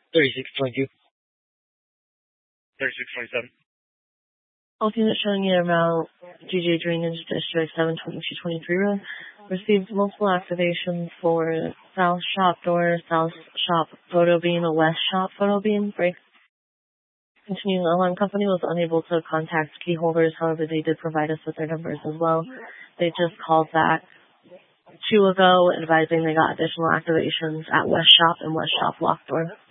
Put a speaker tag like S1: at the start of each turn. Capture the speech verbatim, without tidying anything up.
S1: thirty-six twenty-two. thirty-six twenty-seven.
S2: Ultimate showing you around G G Drainage District seven twenty-two twenty-three room. Received multiple activations for South Shop Door, South Shop Photo Beam, a West Shop Photo Beam. Break. Continuing, alarm company was unable to contact key holders. However, they did provide us with their numbers as well. They just called back two ago advising they got additional activations at West Shop and West Shop Lock Door.